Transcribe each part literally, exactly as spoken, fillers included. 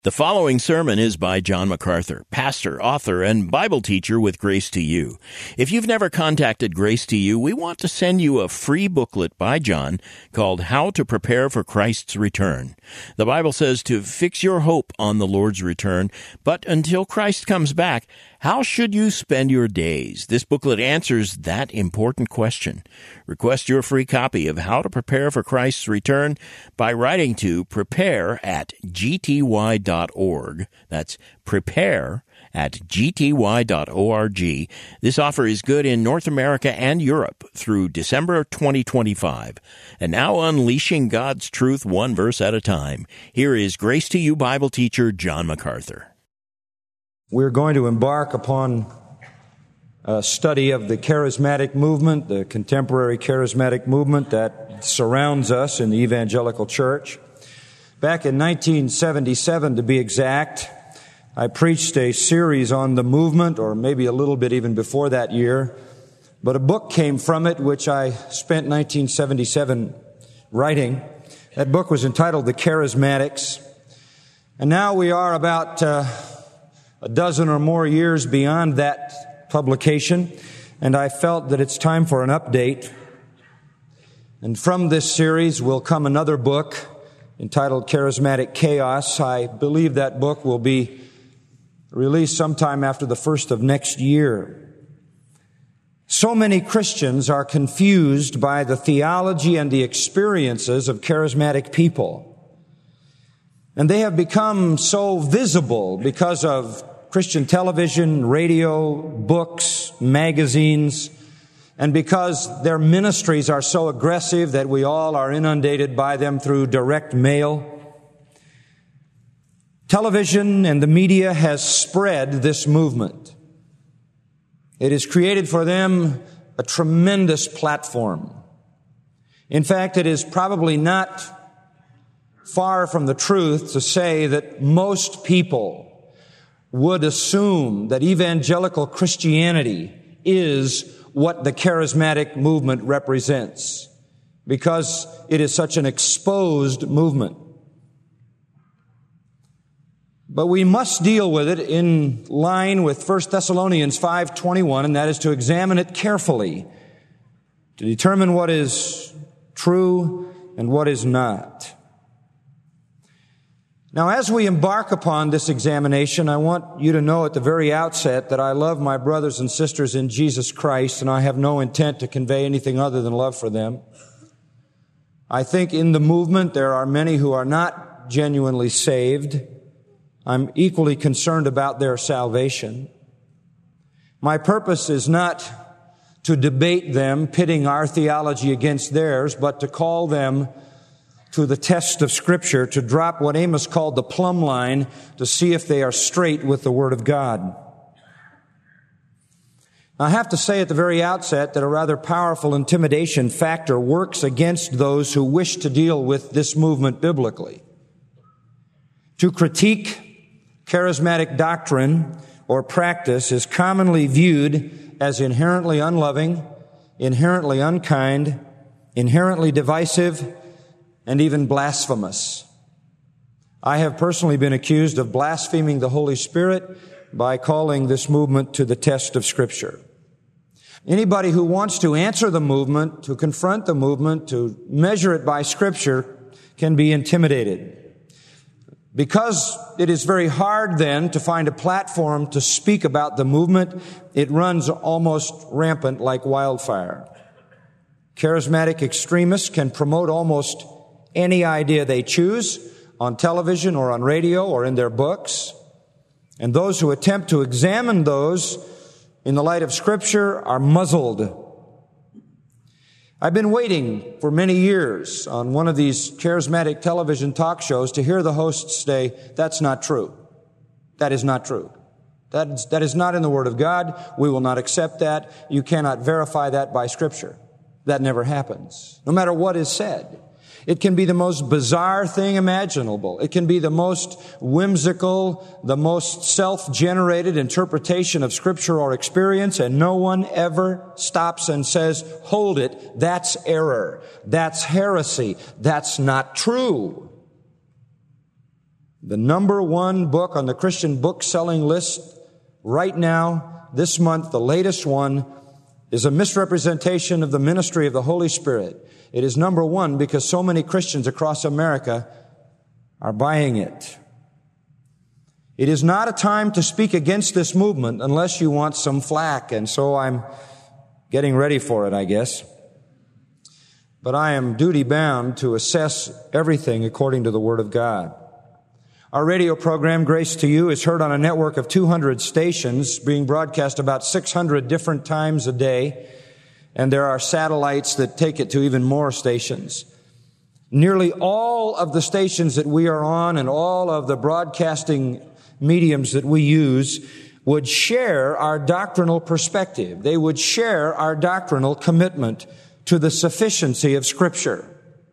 The following sermon is by John MacArthur, pastor, author, and Bible teacher with Grace to You. If you've never contacted Grace to You, we want to send you a free booklet by John called How to Prepare for Christ's Return. The Bible says to fix your hope on the Lord's return, but until Christ comes back, how should you spend your days? This booklet answers that important question. Request your free copy of How to Prepare for Christ's Return by writing to prepare at g t y dot org. That's prepare at g t y dot org. This offer is good in North America and Europe through December twenty twenty-five. And now unleashing God's truth one verse at a time. Here is Grace to You Bible teacher John MacArthur. We're going to embark upon a study of the charismatic movement, the contemporary charismatic movement that surrounds us in the evangelical church. Back in nineteen seventy-seven, to be exact, I preached a series on the movement, or maybe a little bit even before that year, but a book came from it which I spent nineteen seventy-seven writing. That book was entitled The Charismatics, and now we are about uh, a dozen or more years beyond that publication, and I felt that it's time for an update. And from this series will come another book entitled Charismatic Chaos. I believe that book will be released sometime after the first of next year. So many Christians are confused by the theology and the experiences of charismatic people. And they have become so visible because of Christian television, radio, books, magazines, and because their ministries are so aggressive that we all are inundated by them through direct mail. Television and the media has spread this movement. It has created for them a tremendous platform. In fact, it is probably not far from the truth to say that most people would assume that evangelical Christianity is what the charismatic movement represents, because it is such an exposed movement. But we must deal with it in line with First Thessalonians five twenty-one, and that is to examine it carefully, to determine what is true and what is not. Now, as we embark upon this examination, I want you to know at the very outset that I love my brothers and sisters in Jesus Christ, and I have no intent to convey anything other than love for them. I think in the movement there are many who are not genuinely saved. I'm equally concerned about their salvation. My purpose is not to debate them, pitting our theology against theirs, but to call them to the test of Scripture, to drop what Amos called the plumb line, to see if they are straight with the Word of God. I have to say at the very outset that a rather powerful intimidation factor works against those who wish to deal with this movement biblically. To critique charismatic doctrine or practice is commonly viewed as inherently unloving, inherently unkind, inherently divisive, and even blasphemous. I have personally been accused of blaspheming the Holy Spirit by calling this movement to the test of Scripture. Anybody who wants to answer the movement, to confront the movement, to measure it by Scripture, can be intimidated. Because it is very hard then to find a platform to speak about the movement, it runs almost rampant like wildfire. Charismatic extremists can promote almost any idea they choose on television or on radio or in their books. And those who attempt to examine those in the light of Scripture are muzzled. I've been waiting for many years on one of these charismatic television talk shows to hear the hosts say, "That's not true. That is not true. That is, that is not in the Word of God. We will not accept that. You cannot verify that by Scripture." That never happens, no matter what is said. It can be the most bizarre thing imaginable. It can be the most whimsical, the most self-generated interpretation of Scripture or experience, and no one ever stops and says, "Hold it, that's error. That's heresy. That's not true." The number one book on the Christian book selling list right now, this month, the latest one, is a misrepresentation of the ministry of the Holy Spirit. It is number one because so many Christians across America are buying it. It is not a time to speak against this movement unless you want some flack, and so I'm getting ready for it, I guess. But I am duty-bound to assess everything according to the Word of God. Our radio program, Grace to You, is heard on a network of two hundred stations, being broadcast about six hundred different times a day, and there are satellites that take it to even more stations. Nearly all of the stations that we are on and all of the broadcasting mediums that we use would share our doctrinal perspective. They would share our doctrinal commitment to the sufficiency of Scripture.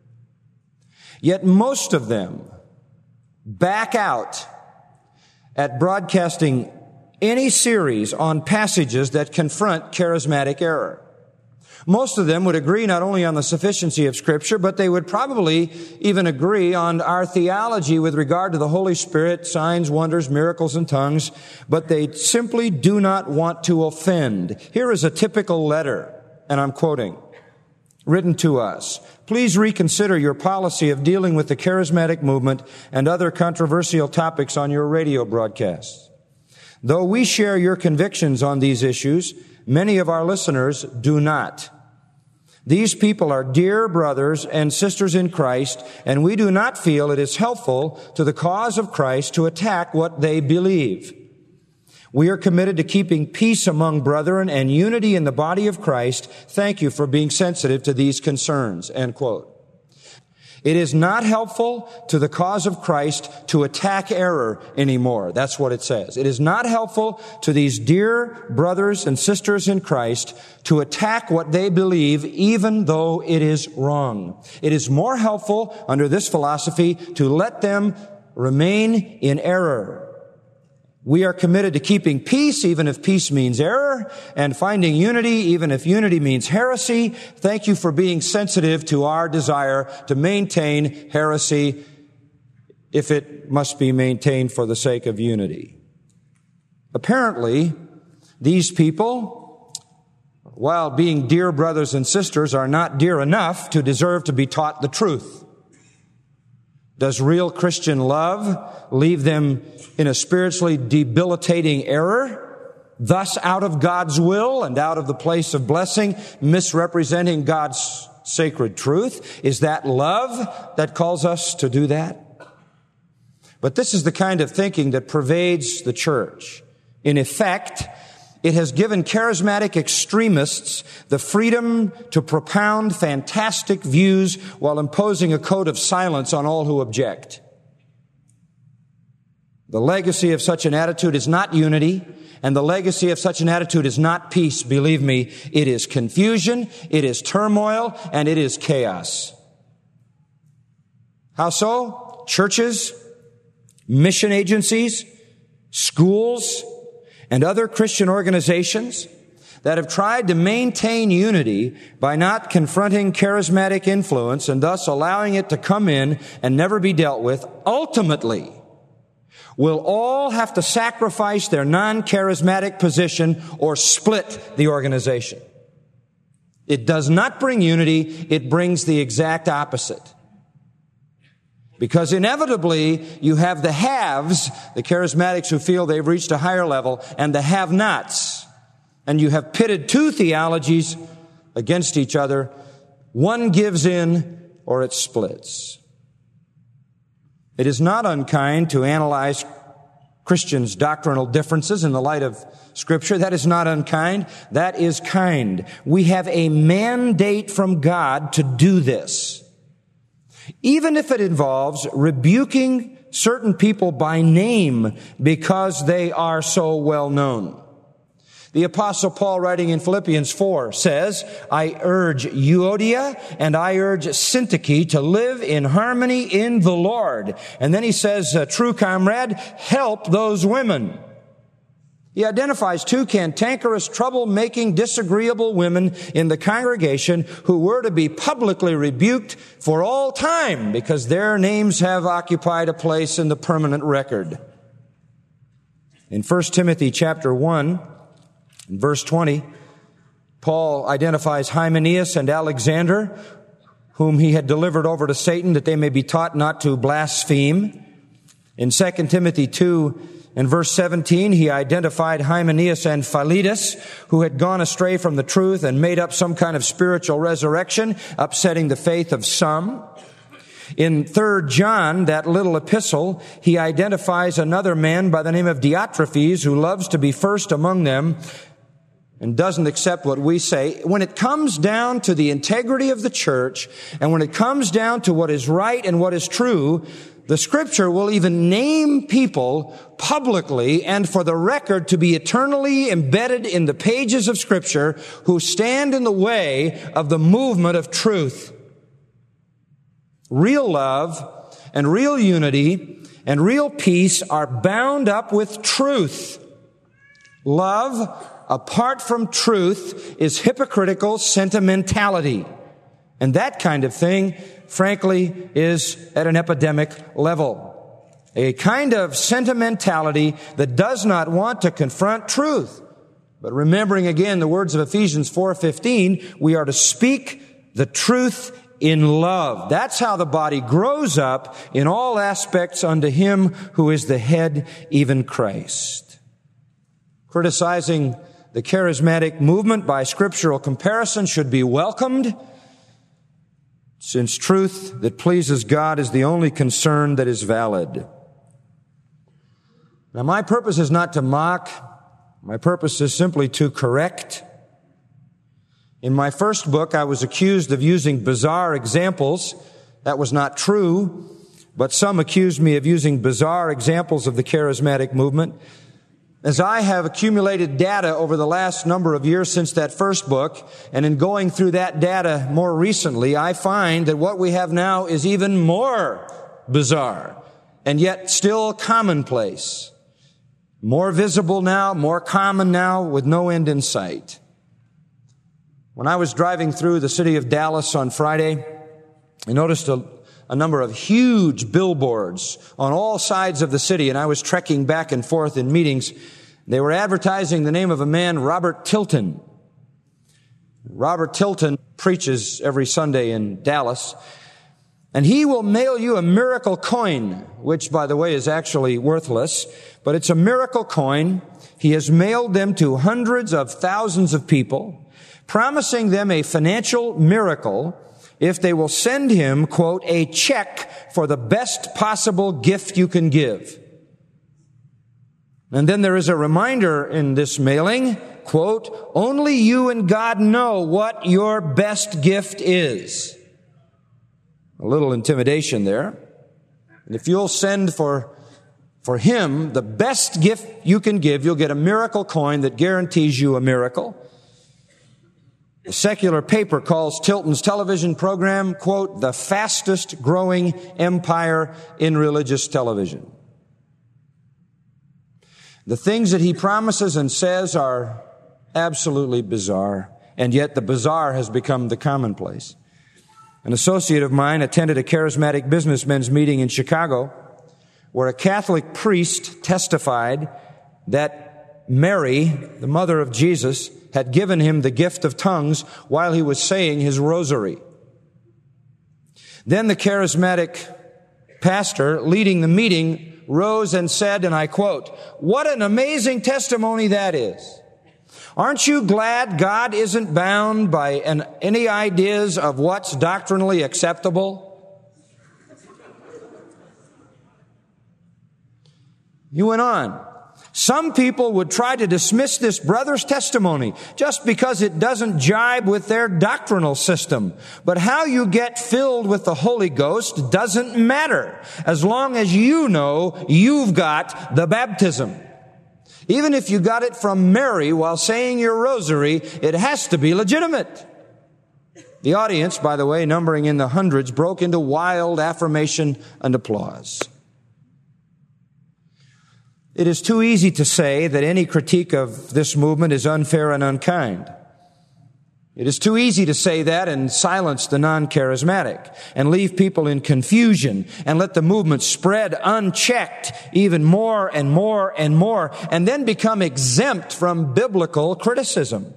Yet most of them back out at broadcasting any series on passages that confront charismatic error. Most of them would agree not only on the sufficiency of Scripture, but they would probably even agree on our theology with regard to the Holy Spirit, signs, wonders, miracles, and tongues, but they simply do not want to offend. Here is a typical letter, and I'm quoting, written to us. Please reconsider your policy of dealing with the charismatic movement and other controversial topics on your radio broadcasts. Though we share your convictions on these issues, many of our listeners do not. These people are dear brothers and sisters in Christ, and we do not feel it is helpful to the cause of Christ to attack what they believe. We are committed to keeping peace among brethren and unity in the body of Christ. Thank you for being sensitive to these concerns. End quote. It is not helpful to the cause of Christ to attack error anymore. That's what it says. It is not helpful to these dear brothers and sisters in Christ to attack what they believe, even though it is wrong. It is more helpful under this philosophy to let them remain in error. We are committed to keeping peace, even if peace means error, and finding unity, even if unity means heresy. Thank you for being sensitive to our desire to maintain heresy if it must be maintained for the sake of unity. Apparently, these people, while being dear brothers and sisters, are not dear enough to deserve to be taught the truth. Does real Christian love leave them in a spiritually debilitating error, thus out of God's will and out of the place of blessing, misrepresenting God's sacred truth? Is that love that calls us to do that? But this is the kind of thinking that pervades the church. In effect, it has given charismatic extremists the freedom to propound fantastic views while imposing a code of silence on all who object. The legacy of such an attitude is not unity, and the legacy of such an attitude is not peace. Believe me, it is confusion, it is turmoil, and it is chaos. How so? Churches, mission agencies, schools, and other Christian organizations that have tried to maintain unity by not confronting charismatic influence and thus allowing it to come in and never be dealt with, ultimately will all have to sacrifice their non-charismatic position or split the organization. It does not bring unity, it brings the exact opposite. Because inevitably, you have the haves, the charismatics who feel they've reached a higher level, and the have-nots. And you have pitted two theologies against each other. One gives in, or it splits. It is not unkind to analyze Christians' doctrinal differences in the light of Scripture. That is not unkind. That is kind. We have a mandate from God to do this, even if it involves rebuking certain people by name because they are so well known. The Apostle Paul, writing in Philippians four, says, I urge Euodia and I urge Syntyche to live in harmony in the Lord. And then he says, true comrade, help those women. He identifies two cantankerous, trouble-making, disagreeable women in the congregation who were to be publicly rebuked for all time because their names have occupied a place in the permanent record. In First Timothy chapter one, verse twenty, Paul identifies Hymenaeus and Alexander, whom he had delivered over to Satan that they may be taught not to blaspheme. In Second Timothy two, in verse seventeen, he identified Hymenaeus and Philetus, who had gone astray from the truth and made up some kind of spiritual resurrection, upsetting the faith of some. In Third John, that little epistle, he identifies another man by the name of Diotrephes, who loves to be first among them and doesn't accept what we say. When it comes down to the integrity of the church, and when it comes down to what is right and what is true, the Scripture will even name people publicly and for the record to be eternally embedded in the pages of Scripture who stand in the way of the movement of truth. Real love and real unity and real peace are bound up with truth. Love apart from truth is hypocritical sentimentality. And that kind of thing, frankly, is at an epidemic level. A kind of sentimentality that does not want to confront truth. But remembering again the words of Ephesians four fifteen, we are to speak the truth in love. That's how the body grows up in all aspects unto Him who is the head, even Christ. Criticizing the charismatic movement by scriptural comparison should be welcomed, since truth that pleases God is the only concern that is valid. Now, my purpose is not to mock. My purpose is simply to correct. In my first book, I was accused of using bizarre examples. That was not true, but some accused me of using bizarre examples of the charismatic movement. As I have accumulated data over the last number of years since that first book, and in going through that data more recently, I find that what we have now is even more bizarre, and yet still commonplace. More visible now, more common now, with no end in sight. When I was driving through the city of Dallas on Friday, I noticed a, a number of huge billboards on all sides of the city, and I was trekking back and forth in meetings. They were advertising the name of a man, Robert Tilton. Robert Tilton preaches every Sunday in Dallas, and he will mail you a miracle coin, which, by the way, is actually worthless, but it's a miracle coin. He has mailed them to hundreds of thousands of people, promising them a financial miracle if they will send him, quote, a check for the best possible gift you can give. And then there is a reminder in this mailing, quote, only you and God know what your best gift is. A little intimidation there. And if you'll send for, for him the best gift you can give, you'll get a miracle coin that guarantees you a miracle. A secular paper calls Tilton's television program, quote, the fastest growing empire in religious television. The things that he promises and says are absolutely bizarre, and yet the bizarre has become the commonplace. An associate of mine attended a charismatic businessmen's meeting in Chicago where a Catholic priest testified that Mary, the mother of Jesus, had given him the gift of tongues while he was saying his rosary. Then the charismatic pastor leading the meeting rose and said, and I quote, what an amazing testimony that is. Aren't you glad God isn't bound by an, any ideas of what's doctrinally acceptable? He went on. Some people would try to dismiss this brother's testimony just because it doesn't jibe with their doctrinal system. But how you get filled with the Holy Ghost doesn't matter as long as you know you've got the baptism. Even if you got it from Mary while saying your rosary, it has to be legitimate. The audience, by the way, numbering in the hundreds, broke into wild affirmation and applause. It is too easy to say that any critique of this movement is unfair and unkind. It is too easy to say that and silence the non-charismatic and leave people in confusion and let the movement spread unchecked even more and more and more and then become exempt from biblical criticism.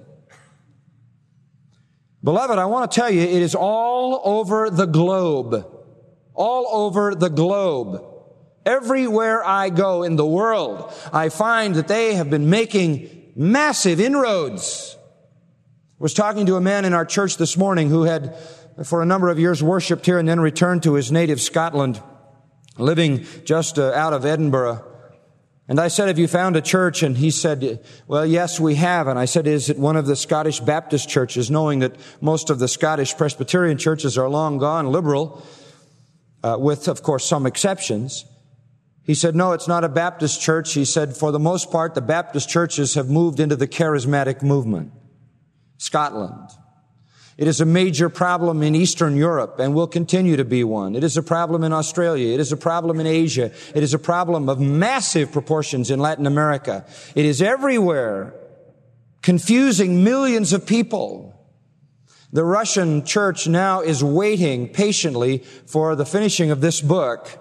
Beloved, I want to tell you, it is all over the globe. All over the globe. Everywhere I go in the world, I find that they have been making massive inroads. I was talking to a man in our church this morning who had, for a number of years, worshipped here and then returned to his native Scotland, living just uh, out of Edinburgh. And I said, have you found a church? And he said, well, yes, we have. And I said, is it one of the Scottish Baptist churches, knowing that most of the Scottish Presbyterian churches are long gone liberal, uh, with, of course, some exceptions. He said, no, it's not a Baptist church. He said, for the most part, the Baptist churches have moved into the charismatic movement. Scotland. It is a major problem in Eastern Europe and will continue to be one. It is a problem in Australia. It is a problem in Asia. It is a problem of massive proportions in Latin America. It is everywhere, confusing millions of people. The Russian church now is waiting patiently for the finishing of this book.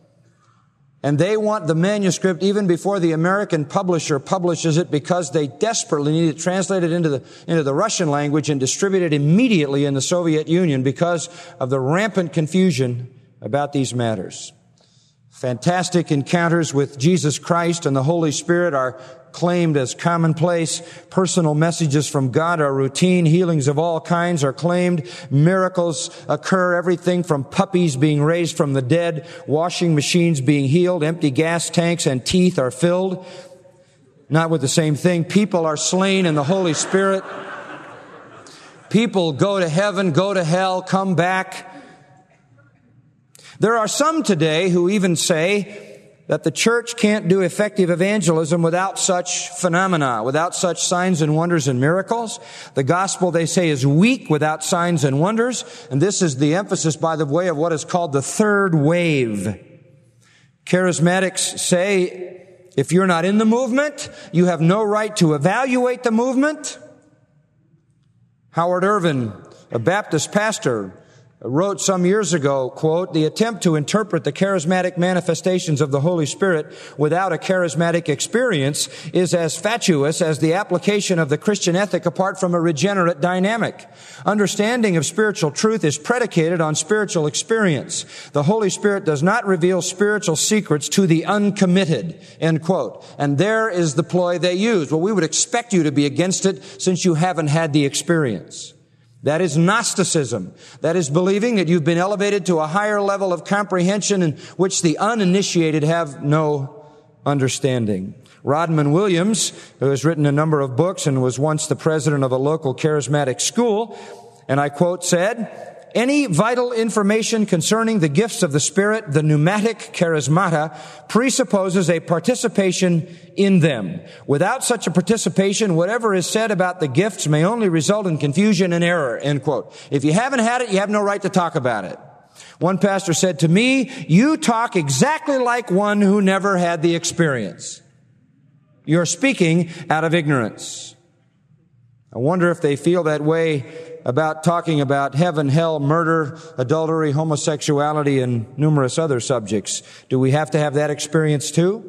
And they want the manuscript even before the American publisher publishes it because they desperately need it translated into the, into the Russian language and distributed immediately in the Soviet Union because of the rampant confusion about these matters. Fantastic encounters with Jesus Christ and the Holy Spirit are claimed as commonplace. Personal messages from God are routine. Healings of all kinds are claimed. Miracles occur. Everything from puppies being raised from the dead, washing machines being healed, empty gas tanks and teeth are filled. Not with the same thing. People are slain in the Holy Spirit. People go to heaven, go to hell, come back. There are some today who even say that the church can't do effective evangelism without such phenomena, without such signs and wonders and miracles. The gospel, they say, is weak without signs and wonders. And this is the emphasis, by the way, of what is called the third wave. Charismatics say, if you're not in the movement, you have no right to evaluate the movement. Howard Irvin, a Baptist pastor, wrote some years ago, quote, the attempt to interpret the charismatic manifestations of the Holy Spirit without a charismatic experience is as fatuous as the application of the Christian ethic apart from a regenerate dynamic. Understanding of spiritual truth is predicated on spiritual experience. The Holy Spirit does not reveal spiritual secrets to the uncommitted, end quote. And there is the ploy they use. Well, we would expect you to be against it since you haven't had the experience. That is Gnosticism. That is believing that you've been elevated to a higher level of comprehension in which the uninitiated have no understanding. Rodman Williams, who has written a number of books and was once the president of a local charismatic school, and I quote, said, any vital information concerning the gifts of the Spirit, the pneumatic charismata, presupposes a participation in them. Without such a participation, whatever is said about the gifts may only result in confusion and error, end quote. If you haven't had it, you have no right to talk about it. One pastor said to me, you talk exactly like one who never had the experience. You're speaking out of ignorance. I wonder if they feel that way about talking about heaven, hell, murder, adultery, homosexuality, and numerous other subjects. Do we have to have that experience too?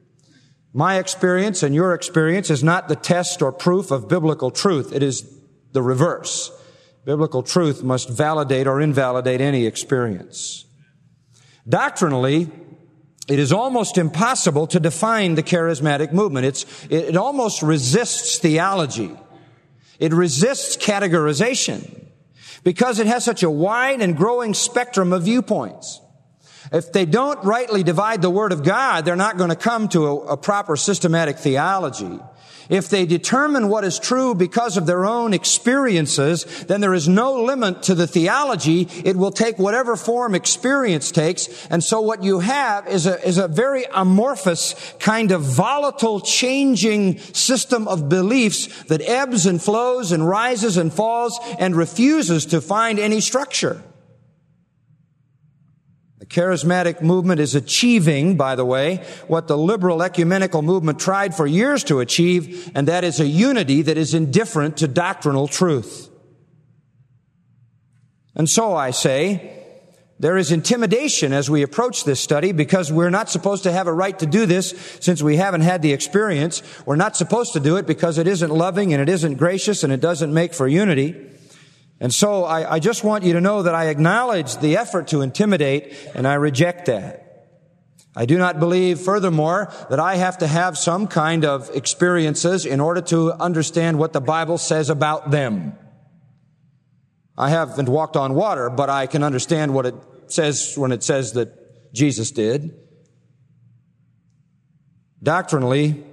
My experience and your experience is not the test or proof of biblical truth. It is the reverse. Biblical truth must validate or invalidate any experience. Doctrinally, it is almost impossible to define the charismatic movement. It's, it almost resists theology. It resists categorization because it has such a wide and growing spectrum of viewpoints. If they don't rightly divide the Word of God, they're not going to come to a, a proper systematic theology. If they determine what is true because of their own experiences, then there is no limit to the theology. It will take whatever form experience takes. And so what you have is a, is a very amorphous, kind of volatile, changing system of beliefs that ebbs and flows and rises and falls and refuses to find any structure. The charismatic movement is achieving, by the way, what the liberal ecumenical movement tried for years to achieve, and that is a unity that is indifferent to doctrinal truth. And so I say, there is intimidation as we approach this study because we're not supposed to have a right to do this since we haven't had the experience. We're not supposed to do it because it isn't loving and it isn't gracious and it doesn't make for unity. And so I, I just want you to know that I acknowledge the effort to intimidate, and I reject that. I do not believe, furthermore, that I have to have some kind of experiences in order to understand what the Bible says about them. I haven't walked on water, but I can understand what it says when it says that Jesus did. Doctrinally,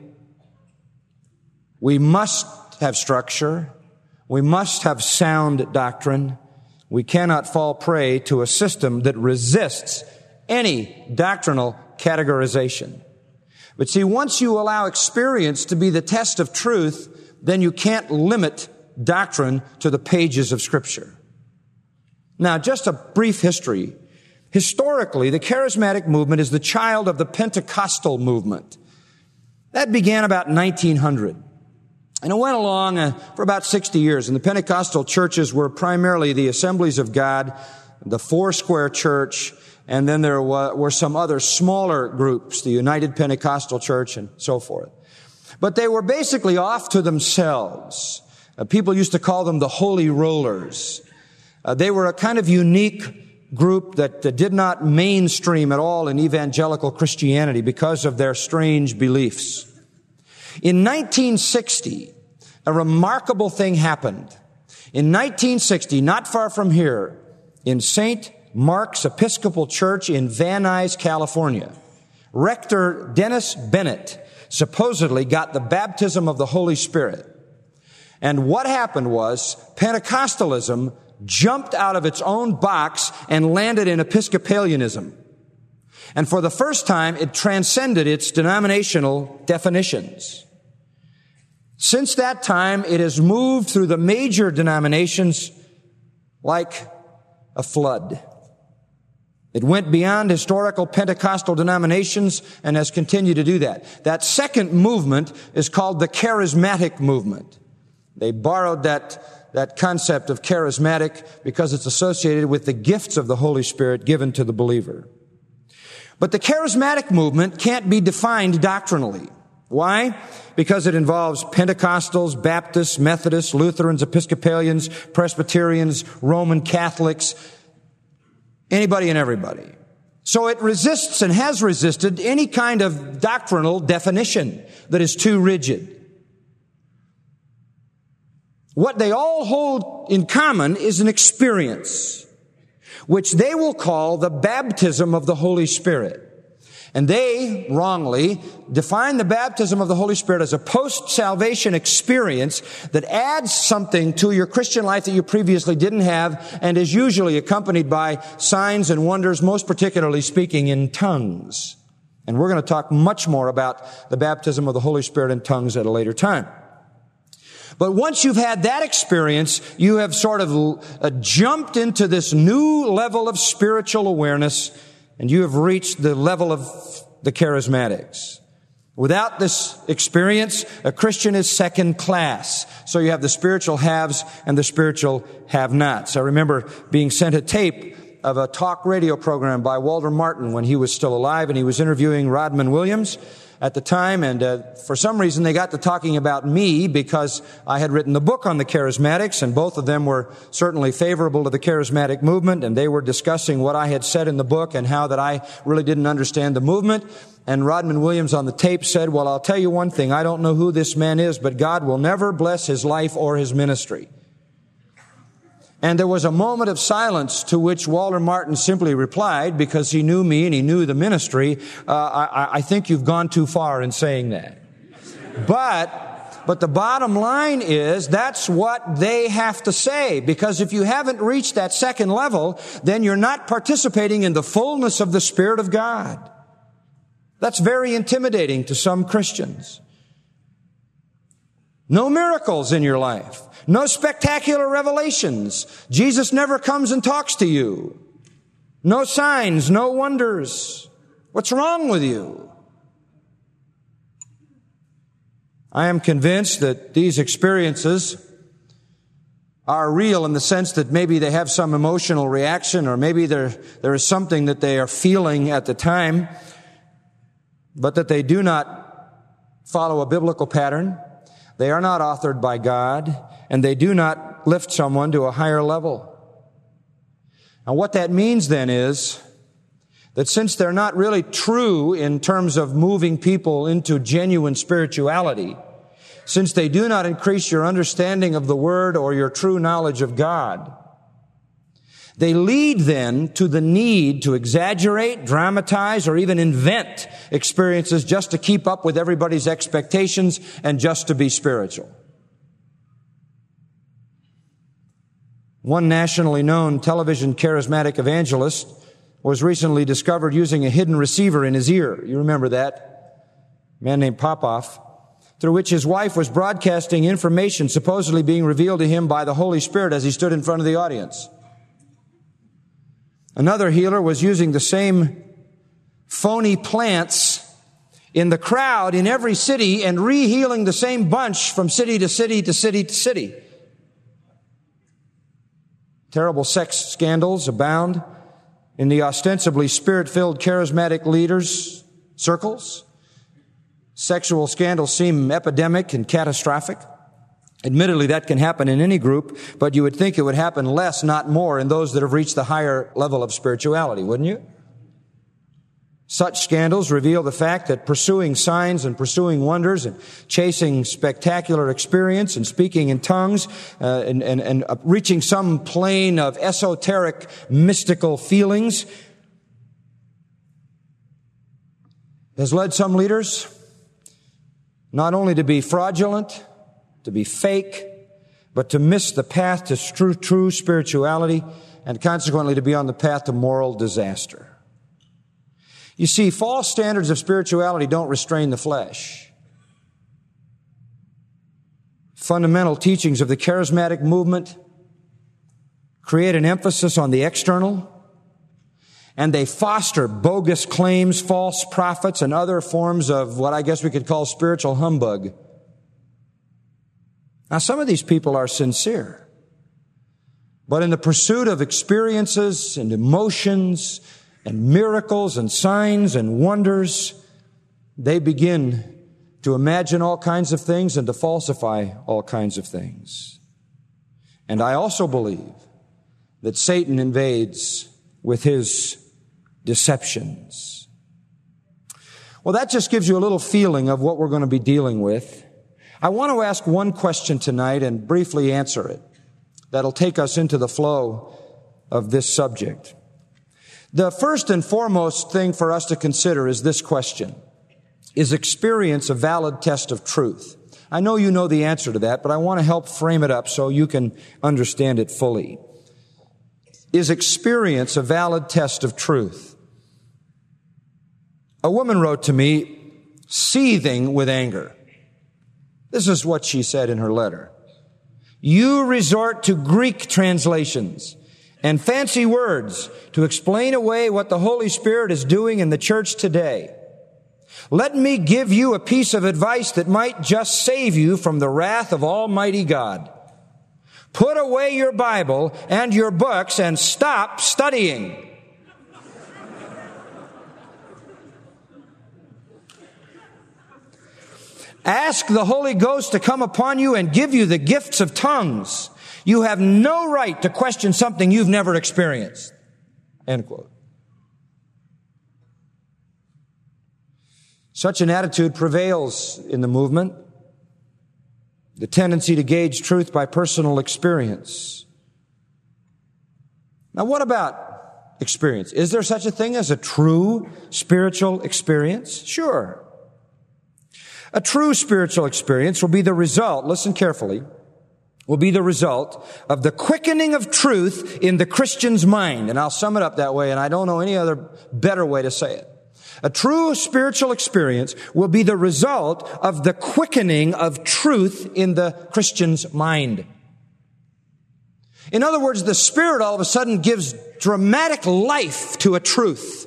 we must have structure. We must have sound doctrine. We cannot fall prey to a system that resists any doctrinal categorization. But see, once you allow experience to be the test of truth, then you can't limit doctrine to the pages of Scripture. Now, just a brief history. Historically, the charismatic movement is the child of the Pentecostal movement. That began about nineteen hundred. And it went along uh, for about sixty years. And the Pentecostal churches were primarily the Assemblies of God, the Foursquare Church, and then there were, were some other smaller groups, the United Pentecostal Church and so forth. But they were basically off to themselves. Uh, people used to call them the Holy Rollers. Uh, they were a kind of unique group that uh, did not mainstream at all in evangelical Christianity because of their strange beliefs. In nineteen sixty, a remarkable thing happened. In nineteen sixty, not far from here, in Saint Mark's Episcopal Church in Van Nuys, California, Rector Dennis Bennett supposedly got the baptism of the Holy Spirit. And what happened was Pentecostalism jumped out of its own box and landed in Episcopalianism. And for the first time, it transcended its denominational definitions. Since that time, it has moved through the major denominations like a flood. It went beyond historical Pentecostal denominations and has continued to do that. That second movement is called the charismatic movement. They borrowed that, that concept of charismatic because it's associated with the gifts of the Holy Spirit given to the believer. But the charismatic movement can't be defined doctrinally. Why? Because it involves Pentecostals, Baptists, Methodists, Lutherans, Episcopalians, Presbyterians, Roman Catholics, anybody and everybody. So it resists and has resisted any kind of doctrinal definition that is too rigid. What they all hold in common is an experience, which they will call the baptism of the Holy Spirit. And they, wrongly, define the baptism of the Holy Spirit as a post-salvation experience that adds something to your Christian life that you previously didn't have and is usually accompanied by signs and wonders, most particularly speaking in tongues. And we're going to talk much more about the baptism of the Holy Spirit in tongues at a later time. But once you've had that experience, you have sort of uh, jumped into this new level of spiritual awareness, and you have reached the level of the charismatics. Without this experience, a Christian is second class. So you have the spiritual haves and the spiritual have-nots. I remember being sent a tape of a talk radio program by Walter Martin when he was still alive, and he was interviewing Rodman Williams at the time, and uh, for some reason they got to talking about me because I had written the book on the charismatics, and both of them were certainly favorable to the charismatic movement, and they were discussing what I had said in the book and how that I really didn't understand the movement. And Rodman Williams on the tape said, well, I'll tell you one thing, I don't know who this man is, but God will never bless his life or his ministry. And there was a moment of silence to which Walter Martin simply replied, because he knew me and he knew the ministry, uh, I, I think you've gone too far in saying that. But, but the bottom line is that's what they have to say, because if you haven't reached that second level, then you're not participating in the fullness of the Spirit of God. That's very intimidating to some Christians. No miracles in your life. No spectacular revelations. Jesus never comes and talks to you. No signs, no wonders. What's wrong with you? I am convinced that these experiences are real in the sense that maybe they have some emotional reaction, or maybe there, there is something that they are feeling at the time, but that they do not follow a biblical pattern. They are not authored by God, and they do not lift someone to a higher level. Now, what that means then is that since they're not really true in terms of moving people into genuine spirituality, since they do not increase your understanding of the Word or your true knowledge of God, they lead then to the need to exaggerate, dramatize, or even invent experiences just to keep up with everybody's expectations and just to be spiritual. One nationally known television charismatic evangelist was recently discovered using a hidden receiver in his ear. You remember that? A man named Popoff, through which his wife was broadcasting information supposedly being revealed to him by the Holy Spirit as he stood in front of the audience. Another healer was using the same phony plants in the crowd in every city and re-healing the same bunch from city to city to city to city. Terrible sex scandals abound in the ostensibly spirit-filled charismatic leaders' circles. Sexual scandals seem epidemic and catastrophic. Admittedly, that can happen in any group, but you would think it would happen less, not more, in those that have reached the higher level of spirituality, wouldn't you? Such scandals reveal the fact that pursuing signs and pursuing wonders and chasing spectacular experience and speaking in tongues uh, and, and, and reaching some plane of esoteric, mystical feelings has led some leaders not only to be fraudulent, to be fake, but to miss the path to true, true spirituality and consequently to be on the path to moral disaster. You see, false standards of spirituality don't restrain the flesh. Fundamental teachings of the charismatic movement create an emphasis on the external, and they foster bogus claims, false prophets, and other forms of what I guess we could call spiritual humbug. Now, some of these people are sincere, but in the pursuit of experiences and emotions and miracles and signs and wonders, they begin to imagine all kinds of things and to falsify all kinds of things. And I also believe that Satan invades with his deceptions. Well, that just gives you a little feeling of what we're going to be dealing with. I want to ask one question tonight and briefly answer it. That'll take us into the flow of this subject. The first and foremost thing for us to consider is this question. Is experience a valid test of truth? I know you know the answer to that, but I want to help frame it up so you can understand it fully. Is experience a valid test of truth? A woman wrote to me, seething with anger. This is what she said in her letter. You resort to Greek translations and fancy words to explain away what the Holy Spirit is doing in the church today. Let me give you a piece of advice that might just save you from the wrath of Almighty God. Put away your Bible and your books and stop studying. Ask the Holy Ghost to come upon you and give you the gifts of tongues. You have no right to question something you've never experienced. End quote. Such an attitude prevails in the movement. The tendency to gauge truth by personal experience. Now, what about experience? Is there such a thing as a true spiritual experience? Sure. A true spiritual experience will be the result, listen carefully, will be the result of the quickening of truth in the Christian's mind. And I'll sum it up that way, and I don't know any other better way to say it. A true spiritual experience will be the result of the quickening of truth in the Christian's mind. In other words, the Spirit all of a sudden gives dramatic life to a truth.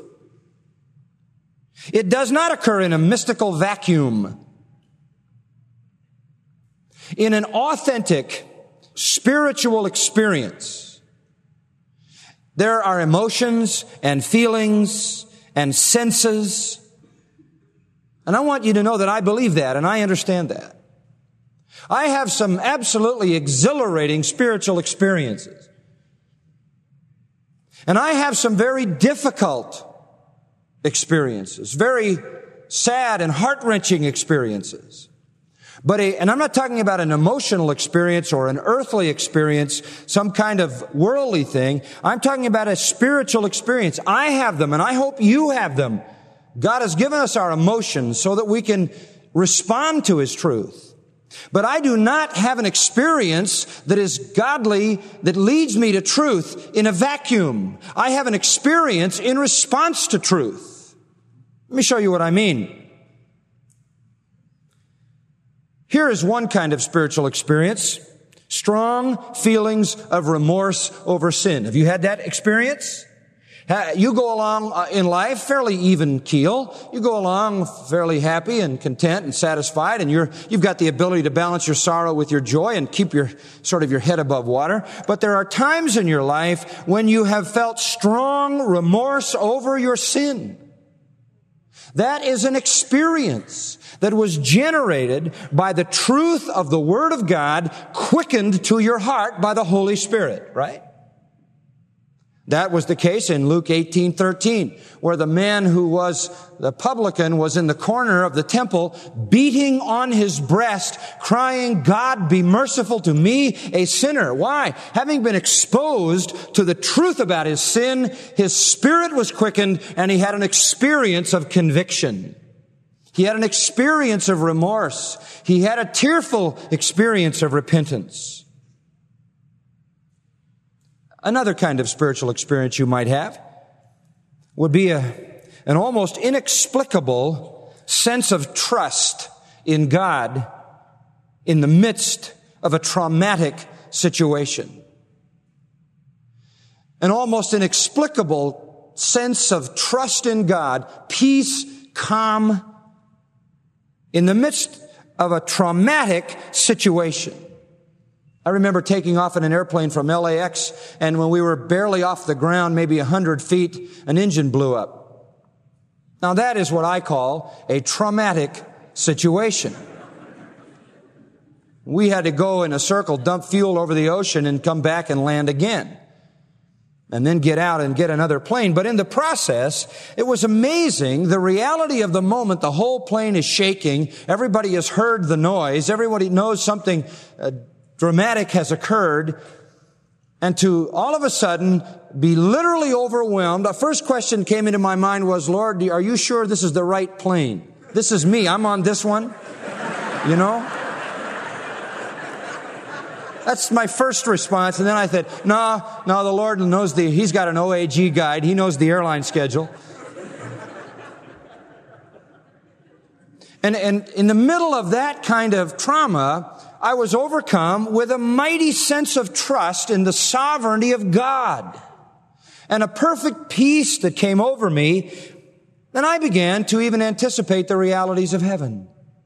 It does not occur in a mystical vacuum. In an authentic spiritual experience, there are emotions and feelings and senses. And I want you to know that I believe that and I understand that. I have some absolutely exhilarating spiritual experiences. And I have some very difficult experiences, very sad and heart-wrenching experiences. But a, and I'm not talking about an emotional experience or an earthly experience, some kind of worldly thing. I'm talking about a spiritual experience. I have them, and I hope you have them. God has given us our emotions so that we can respond to His truth. But I do not have an experience that is godly, that leads me to truth in a vacuum. I have an experience in response to truth. Let me show you what I mean. Here is one kind of spiritual experience. Strong feelings of remorse over sin. Have you had that experience? You go along in life fairly even keel. You go along fairly happy and content and satisfied, and you're, you've got the ability to balance your sorrow with your joy and keep your, sort of your head above water. But there are times in your life when you have felt strong remorse over your sin. That is an experience that was generated by the truth of the Word of God, quickened to your heart by the Holy Spirit, right? That was the case in Luke eighteen thirteen, where the man who was the publican was in the corner of the temple, beating on his breast, crying, "God, be merciful to me, a sinner." Why? Having been exposed to the truth about his sin, his spirit was quickened, and he had an experience of conviction. He had an experience of remorse. He had a tearful experience of repentance. Another kind of spiritual experience you might have would be a, an almost inexplicable sense of trust in God in the midst of a traumatic situation. An almost inexplicable sense of trust in God, peace, calm, in the midst of a traumatic situation. I remember taking off in an airplane from L A X, and when we were barely off the ground, maybe a hundred feet, an engine blew up. Now that is what I call a traumatic situation. We had to go in a circle, dump fuel over the ocean, and come back and land again. And then get out and get another plane. But in the process, it was amazing. The reality of the moment, the whole plane is shaking. Everybody has heard the noise. Everybody knows something uh, dramatic has occurred, and to all of a sudden be literally overwhelmed. The first question came into my mind was, "Lord, are you sure this is the right plane? This is me. I'm on this one." You know? That's my first response. And then I said, no, no, the Lord knows the, He's got an O A G guide. He knows the airline schedule. And, and in the middle of that kind of trauma, I was overcome with a mighty sense of trust in the sovereignty of God and a perfect peace that came over me. Then I began to even anticipate the realities of heaven.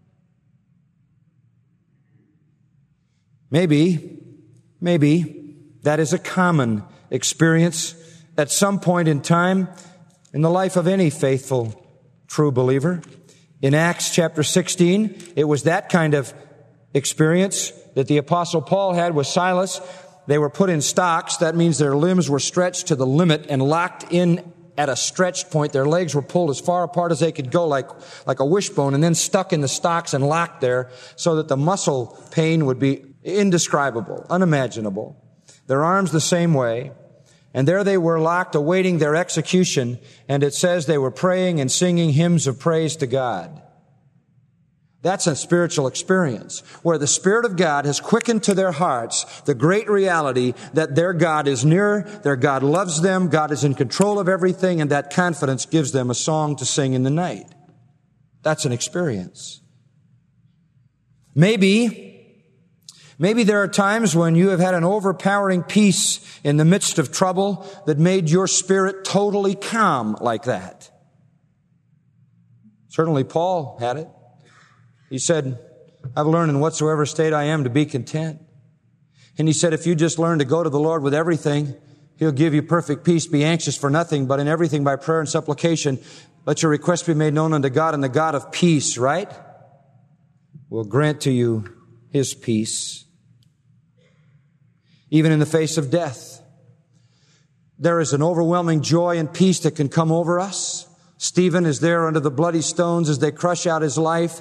Maybe, maybe that is a common experience at some point in time in the life of any faithful, true believer. In Acts chapter sixteen, it was that kind of experience that the Apostle Paul had with Silas. They were put in stocks. That means their limbs were stretched to the limit and locked in at a stretched point. Their legs were pulled as far apart as they could go, like, like a wishbone, and then stuck in the stocks and locked there so that the muscle pain would be indescribable, unimaginable. Their arms the same way. And there they were locked, awaiting their execution. And it says they were praying and singing hymns of praise to God. That's a spiritual experience where the Spirit of God has quickened to their hearts the great reality that their God is near, their God loves them, God is in control of everything, and that confidence gives them a song to sing in the night. That's an experience. Maybe, Maybe there are times when you have had an overpowering peace in the midst of trouble that made your spirit totally calm like that. Certainly Paul had it. He said, I've learned in whatsoever state I am to be content. And he said, if you just learn to go to the Lord with everything, He'll give you perfect peace. Be anxious for nothing, but in everything by prayer and supplication, let your requests be made known unto God, and the God of peace, right, will grant to you His peace. Even in the face of death, there is an overwhelming joy and peace that can come over us. Stephen is there under the bloody stones as they crush out his life.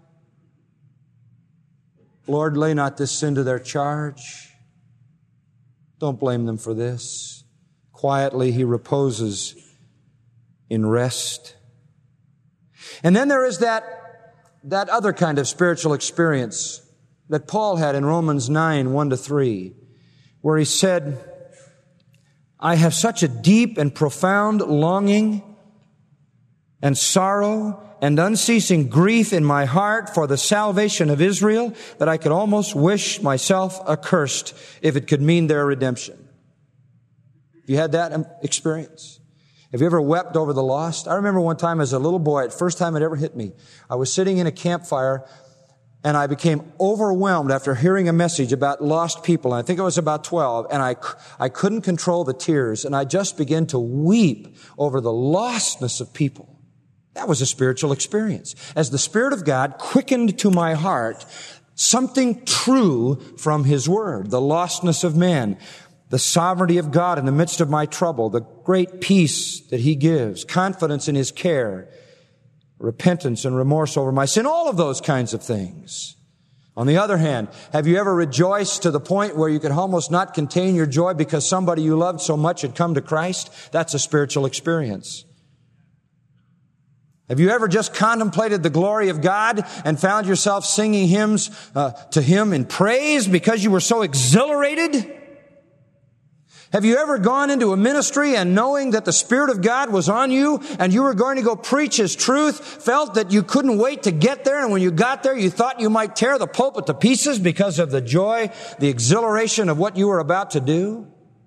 Lord, lay not this sin to their charge. Don't blame them for this. Quietly, he reposes in rest. And then there is that, that other kind of spiritual experience that Paul had in Romans nine, one to three, where he said, I have such a deep and profound longing and sorrow and unceasing grief in my heart for the salvation of Israel that I could almost wish myself accursed if it could mean their redemption. Have you had that experience? Have you ever wept over the lost? I remember one time as a little boy, the first time it ever hit me, I was sitting in a campfire and I became overwhelmed after hearing a message about lost people. And I think I was about twelve, and I, I couldn't control the tears, and I just began to weep over the lostness of people. That was a spiritual experience. As the Spirit of God quickened to my heart something true from His Word, the lostness of man, the sovereignty of God in the midst of my trouble, the great peace that He gives, confidence in His care, repentance and remorse over my sin, all of those kinds of things. On the other hand, have you ever rejoiced to the point where you could almost not contain your joy because somebody you loved so much had come to Christ? That's a spiritual experience. Have you ever just contemplated the glory of God and found yourself singing hymns uh, to Him in praise because you were so exhilarated? Have you ever gone into a ministry and knowing that the Spirit of God was on you and you were going to go preach His truth, felt that you couldn't wait to get there, and when you got there you thought you might tear the pulpit to pieces because of the joy, the exhilaration of what you were about to do?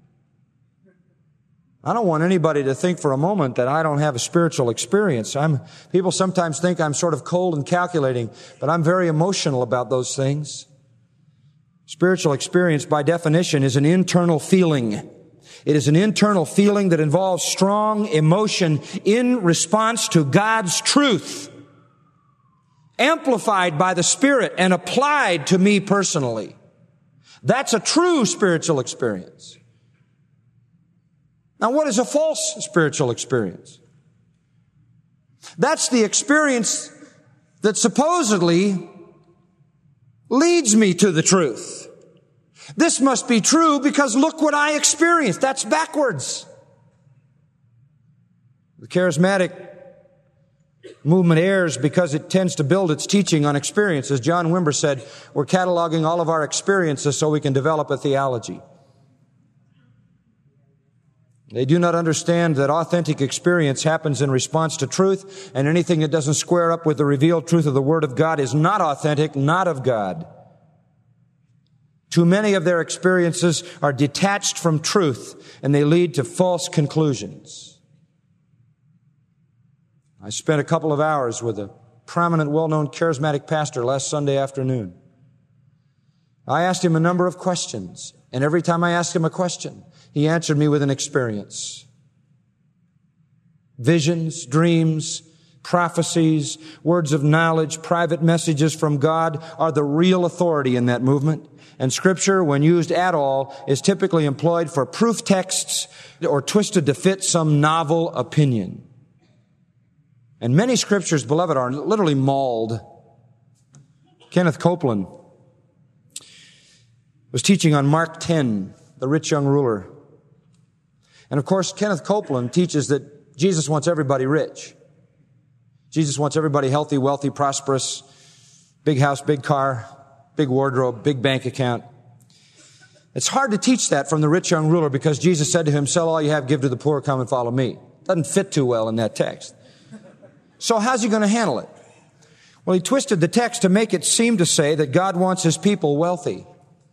I don't want anybody to think for a moment that I don't have a spiritual experience. I'm, people sometimes think I'm sort of cold and calculating, but I'm very emotional about those things. Spiritual experience, by definition, is an internal feeling. It is an internal feeling that involves strong emotion in response to God's truth, amplified by the Spirit and applied to me personally. That's a true spiritual experience. Now, what is a false spiritual experience? That's the experience that supposedly leads me to the truth. This must be true because look what I experienced. That's backwards. The charismatic movement errs because it tends to build its teaching on experience. As John Wimber said, we're cataloging all of our experiences so we can develop a theology. They do not understand that authentic experience happens in response to truth, and anything that doesn't square up with the revealed truth of the Word of God is not authentic, not of God. Too many of their experiences are detached from truth, and they lead to false conclusions. I spent a couple of hours with a prominent, well-known charismatic pastor last Sunday afternoon. I asked him a number of questions, and every time I asked him a question, he answered me with an experience. Visions, dreams, prophecies, words of knowledge, private messages from God are the real authority in that movement. And Scripture, when used at all, is typically employed for proof texts or twisted to fit some novel opinion. And many Scriptures, beloved, are literally mauled. Kenneth Copeland was teaching on Mark ten, the rich young ruler. And of course, Kenneth Copeland teaches that Jesus wants everybody rich. Jesus wants everybody healthy, wealthy, prosperous, big house, big car, big wardrobe, big bank account. It's hard to teach that from the rich young ruler because Jesus said to him, sell all you have, give to the poor, come and follow me. Doesn't fit too well in that text. So how's he going to handle it? Well, he twisted the text to make it seem to say that God wants His people wealthy.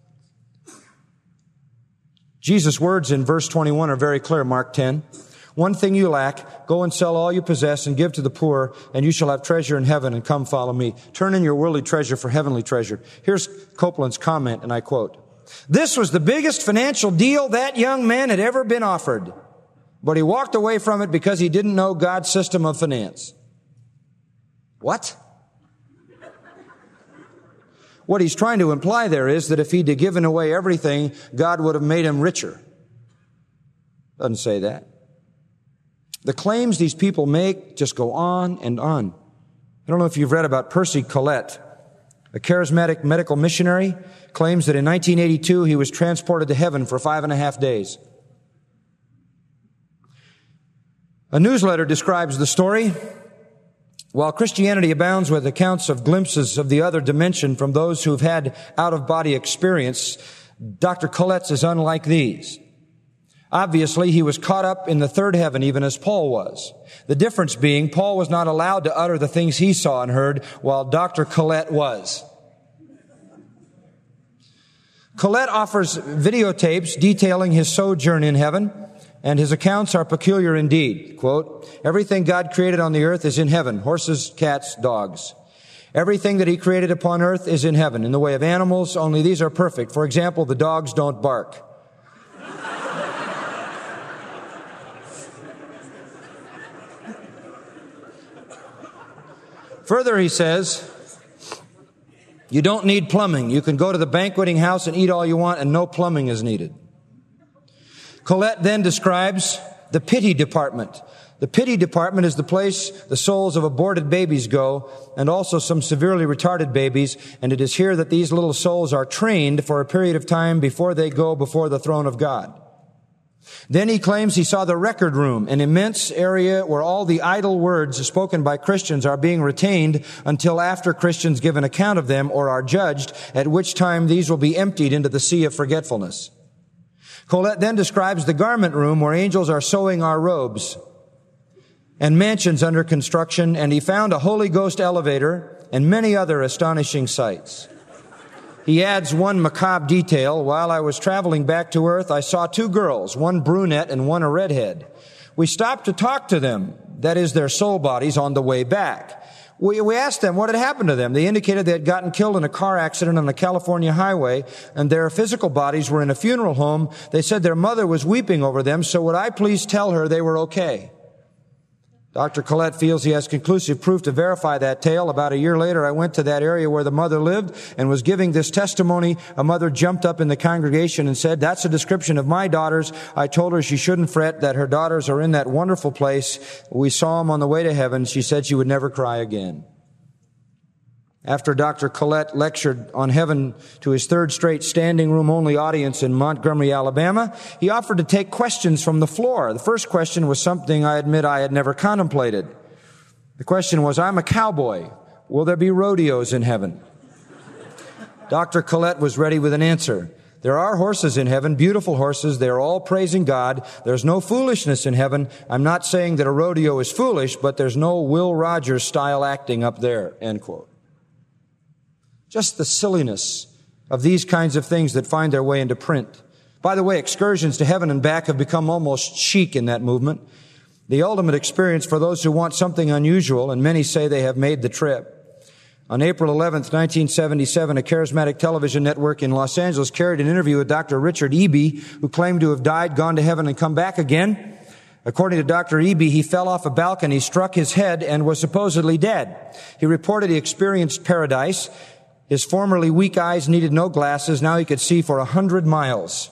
Jesus' words in verse twenty-one are very clear, Mark ten. One thing you lack, go and sell all you possess and give to the poor, and you shall have treasure in heaven, and come follow me. Turn in your worldly treasure for heavenly treasure. Here's Copeland's comment, and I quote, "This was the biggest financial deal that young man had ever been offered, but he walked away from it because he didn't know God's system of finance." What? What he's trying to imply there is that if he'd have given away everything, God would have made him richer. Doesn't say that. The claims these people make just go on and on. I don't know if you've read about Percy Collette, a charismatic medical missionary, claims that in nineteen eighty-two he was transported to heaven for five and a half days. A newsletter describes the story. While Christianity abounds with accounts of glimpses of the other dimension from those who've had out-of-body experience, Doctor Collette's is unlike these. Obviously, he was caught up in the third heaven, even as Paul was. The difference being, Paul was not allowed to utter the things he saw and heard, while Doctor Collette was. Collette offers videotapes detailing his sojourn in heaven, and his accounts are peculiar indeed. Quote, "Everything God created on the earth is in heaven, horses, cats, dogs. Everything that he created upon earth is in heaven, in the way of animals, only these are perfect. For example, the dogs don't bark." Further, he says, you don't need plumbing. You can go to the banqueting house and eat all you want, and no plumbing is needed. Collette then describes the pity department. The pity department is the place the souls of aborted babies go, and also some severely retarded babies, and it is here that these little souls are trained for a period of time before they go before the throne of God. Then he claims he saw the record room, an immense area where all the idle words spoken by Christians are being retained until after Christians give an account of them or are judged, at which time these will be emptied into the sea of forgetfulness. Collette then describes the garment room where angels are sewing our robes, and mansions under construction, and he found a Holy Ghost elevator and many other astonishing sights. He adds one macabre detail. While I was traveling back to earth, I saw two girls, one brunette and one a redhead. We stopped to talk to them, that is their soul bodies, on the way back. We, we asked them what had happened to them. They indicated they had gotten killed in a car accident on the California highway, and their physical bodies were in a funeral home. They said their mother was weeping over them, so would I please tell her they were okay? Doctor Collette feels he has conclusive proof to verify that tale. About a year later, I went to that area where the mother lived and was giving this testimony. A mother jumped up in the congregation and said, "That's a description of my daughters." I told her she shouldn't fret, that her daughters are in that wonderful place. We saw them on the way to heaven. She said she would never cry again. After Doctor Collette lectured on heaven to his third straight standing room only audience in Montgomery, Alabama, he offered to take questions from the floor. The first question was something I admit I had never contemplated. The question was, I'm a cowboy. Will there be rodeos in heaven? Doctor Collette was ready with an answer. There are horses in heaven, beautiful horses. They are all praising God. There's no foolishness in heaven. I'm not saying that a rodeo is foolish, but there's no Will Rogers style acting up there, end quote. Just the silliness of these kinds of things that find their way into print. By the way, excursions to heaven and back have become almost chic in that movement. The ultimate experience for those who want something unusual, and many say they have made the trip. On April eleventh, nineteen seventy-seven, a charismatic television network in Los Angeles carried an interview with Doctor Richard Eby, who claimed to have died, gone to heaven, and come back again. According to Doctor Eby, he fell off a balcony, struck his head, and was supposedly dead. He reported he experienced paradise. His formerly weak eyes needed no glasses. Now he could see for a hundred miles.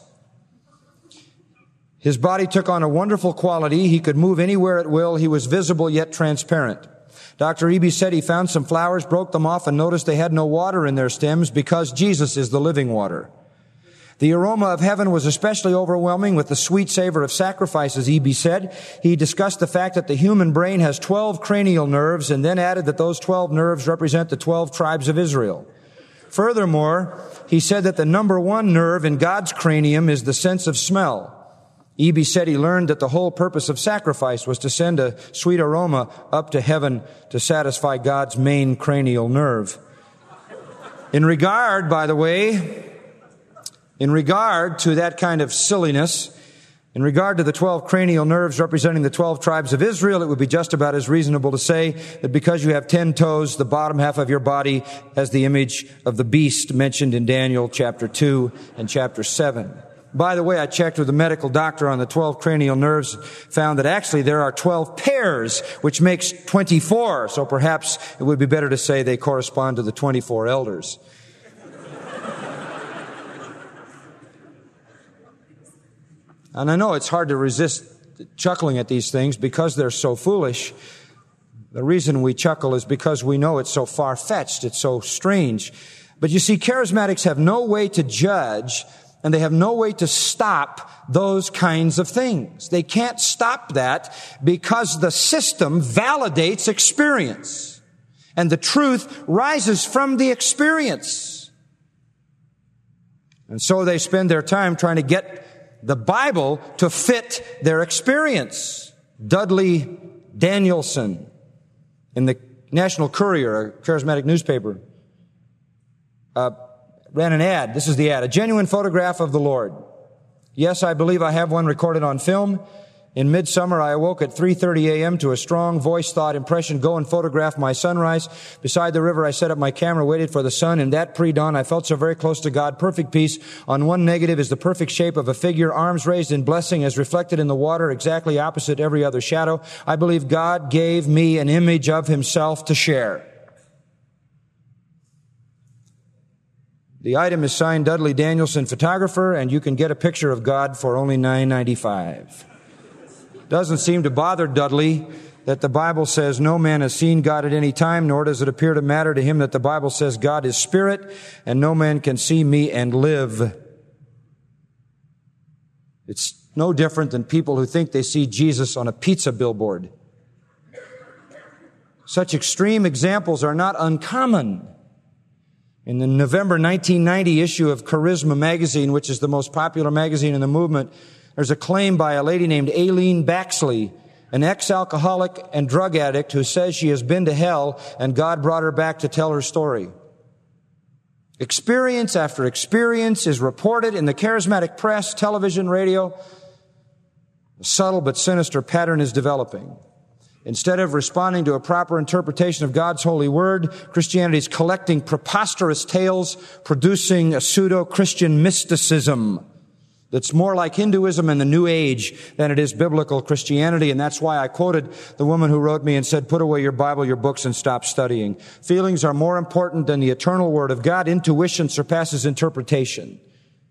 His body took on a wonderful quality. He could move anywhere at will. He was visible yet transparent. Doctor Eby said he found some flowers, broke them off, and noticed they had no water in their stems because Jesus is the living water. The aroma of heaven was especially overwhelming with the sweet savor of sacrifices, Eby said. He discussed the fact that the human brain has twelve cranial nerves, and then added that those twelve nerves represent the twelve tribes of Israel. Furthermore, he said that the number one nerve in God's cranium is the sense of smell. Eby said he learned that the whole purpose of sacrifice was to send a sweet aroma up to heaven to satisfy God's main cranial nerve. In regard, by the way, In regard to that kind of silliness, in regard to the twelve cranial nerves representing the twelve tribes of Israel, it would be just about as reasonable to say that because you have ten toes, the bottom half of your body has the image of the beast mentioned in Daniel chapter two and chapter seven. By the way, I checked with a medical doctor on the twelve cranial nerves, found that actually there are twelve pairs, which makes twenty-four. So perhaps it would be better to say they correspond to the twenty-four elders. And I know it's hard to resist chuckling at these things because they're so foolish. The reason we chuckle is because we know it's so far-fetched, it's so strange. But you see, charismatics have no way to judge, and they have no way to stop those kinds of things. They can't stop that because the system validates experience. And the truth rises from the experience. And so they spend their time trying to get the Bible to fit their experience. Dudley Danielson in the National Courier, a charismatic newspaper, uh, ran an ad. This is the ad. A genuine photograph of the Lord. Yes, I believe I have one recorded on film. In midsummer, I awoke at three thirty a.m. to a strong voice thought impression, go and photograph my sunrise. Beside the river, I set up my camera, waited for the sun. In that pre-dawn, I felt so very close to God. Perfect peace. On one negative is the perfect shape of a figure, arms raised in blessing as reflected in the water, exactly opposite every other shadow. I believe God gave me an image of himself to share. The item is signed Dudley Danielson, photographer, and you can get a picture of God for only nine ninety-five. Doesn't seem to bother Dudley that the Bible says no man has seen God at any time, nor does it appear to matter to him that the Bible says God is spirit, and no man can see me and live. It's no different than people who think they see Jesus on a pizza billboard. Such extreme examples are not uncommon. In the November nineteen ninety issue of Charisma magazine, which is the most popular magazine in the movement, there's a claim by a lady named Aileen Baxley, an ex-alcoholic and drug addict who says she has been to hell and God brought her back to tell her story. Experience after experience is reported in the charismatic press, television, radio. A subtle but sinister pattern is developing. Instead of responding to a proper interpretation of God's holy word, Christianity is collecting preposterous tales, producing a pseudo-Christian mysticism that's more like Hinduism and the New Age than it is biblical Christianity. And that's why I quoted the woman who wrote me and said, put away your Bible, your books, and stop studying. Feelings are more important than the eternal word of God. Intuition surpasses interpretation.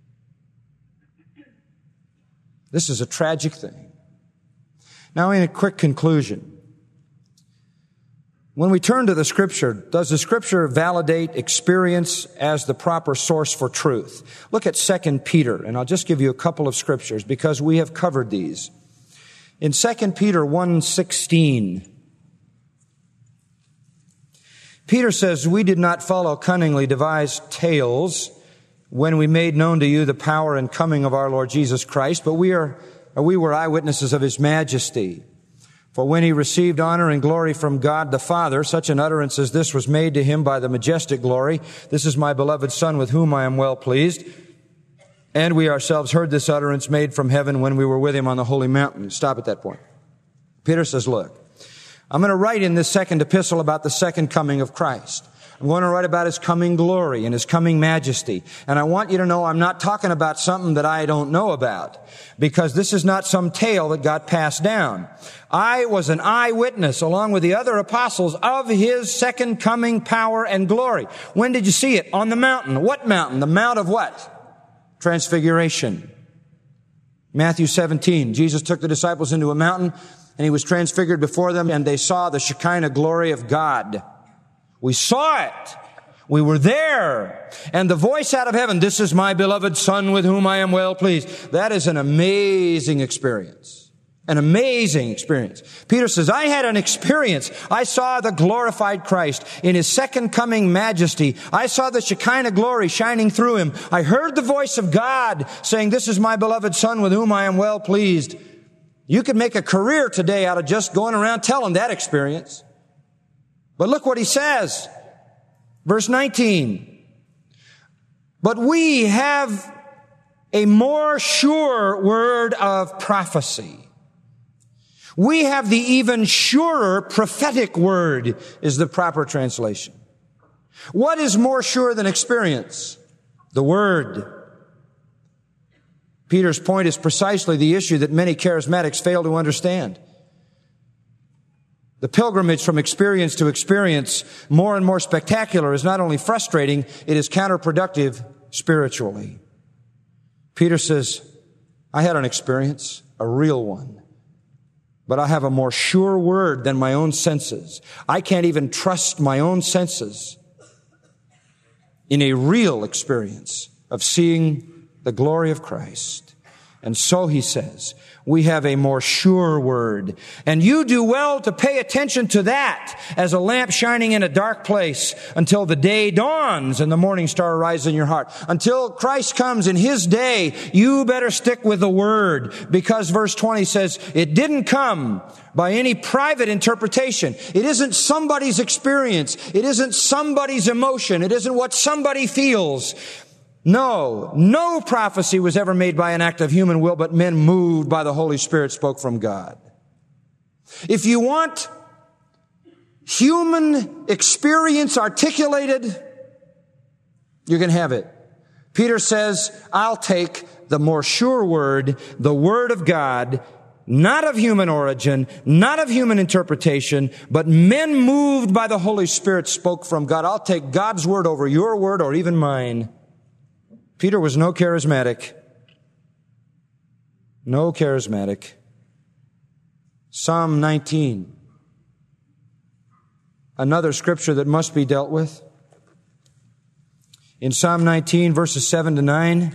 This is a tragic thing. Now, in a quick conclusion, when we turn to the Scripture, does the Scripture validate experience as the proper source for truth? Look at Second Peter, and I'll just give you a couple of scriptures because we have covered these. In Second Peter one sixteen, Peter says, we did not follow cunningly devised tales when we made known to you the power and coming of our Lord Jesus Christ, but we are, we were eyewitnesses of his majesty. For when he received honor and glory from God the Father, such an utterance as this was made to him by the majestic glory, this is my beloved Son with whom I am well pleased. And we ourselves heard this utterance made from heaven when we were with him on the holy mountain. Stop at that point. Peter says, look, I'm going to write in this second epistle about the second coming of Christ. I'm going to write about his coming glory and his coming majesty. And I want you to know I'm not talking about something that I don't know about, because this is not some tale that got passed down. I was an eyewitness, along with the other apostles, of his second coming power and glory. When did you see it? On the mountain. What mountain? The Mount of what? Transfiguration. Matthew seventeen. Jesus took the disciples into a mountain, and he was transfigured before them, and they saw the Shekinah glory of God. We saw it. We were there. And the voice out of heaven, this is my beloved Son with whom I am well pleased. That is an amazing experience. An amazing experience. Peter says, I had an experience. I saw the glorified Christ in his second coming majesty. I saw the Shekinah glory shining through him. I heard the voice of God saying, this is my beloved Son with whom I am well pleased. You could make a career today out of just going around telling that experience. But look what he says. Verse nineteen. But we have a more sure word of prophecy. We have the even surer prophetic word is the proper translation. What is more sure than experience? The Word. Peter's point is precisely the issue that many charismatics fail to understand. The pilgrimage from experience to experience, more and more spectacular, is not only frustrating, it is counterproductive spiritually. Peter says, I had an experience, a real one, but I have a more sure word than my own senses. I can't even trust my own senses in a real experience of seeing the glory of Christ. And so he says, we have a more sure word. And you do well to pay attention to that as a lamp shining in a dark place until the day dawns and the morning star arises in your heart. Until Christ comes in His day, you better stick with the Word, because verse twenty says, it didn't come by any private interpretation. It isn't somebody's experience. It isn't somebody's emotion. It isn't what somebody feels. No, no prophecy was ever made by an act of human will, but men moved by the Holy Spirit spoke from God. If you want human experience articulated, you can have it. Peter says, I'll take the more sure word, the Word of God, not of human origin, not of human interpretation, but men moved by the Holy Spirit spoke from God. I'll take God's word over your word or even mine. Peter was no charismatic. No charismatic. Psalm nineteen. Another scripture that must be dealt with. In Psalm nineteen, verses seven to nine,